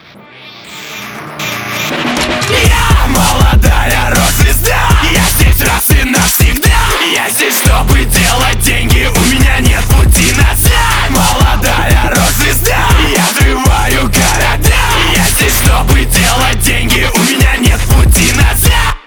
Я молодая рок-звезда, я здесь раз и навсегда. Я здесь, чтобы делать деньги, у меня нет пути назад. Молодая рок-звезда, я взрываю города. Я здесь, чтобы делать деньги, у меня нет пути назад.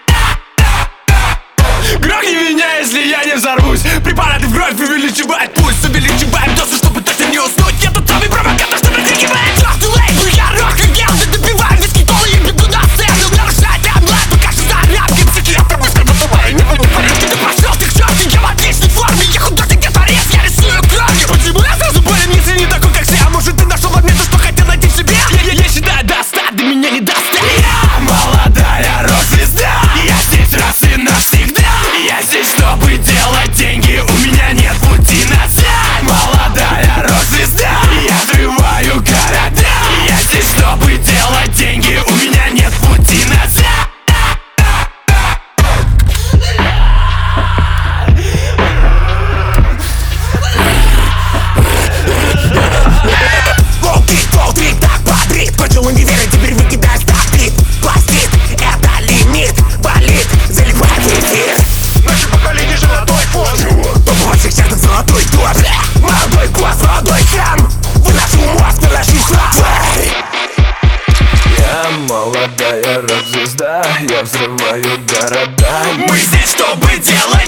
Грохни меня, если я не взорвусь. Препараты в кровь увеличивают пульс, увеличиваем дозу, чтобы точно не уснуть. Я тот самый провокатор, что прикрикивает Just too late, я рок-н-ролл, ты добиваем виски колы и бегу на сцену. Нарушать онлайн, пока что зарядки. Психиатр быстро забывай, не буду порядке. Ты пошел ты к черту, я в отличной форме. Я художник, я творец, я рисую кровью. Почему я сразу болен, если не такой, как все? А может ты нашел во мне то, что хотел найти в себе? Я считаю до 100, до меня не достать. Я молодая рок-звезда, я здесь раз и навсегда. Я здесь, чтобы делать деньги, у меня нет пути назад. Молодая рок-звезда, я взрываю города. Я здесь, чтобы делать деньги, у меня нет пути назад. Полтрик, так бодрит. Кончил универ, и теперь выкидаю стартит. Пластит, это лимит, болит, заливает в эфир. Наше поколение золотой фон. Топ-8 всех золотой тот. Молодой класс, молодой хам. Выношу мозг, выношу хлам. Я молодая рок-звезда, я взрываю города. Мы здесь, чтобы делать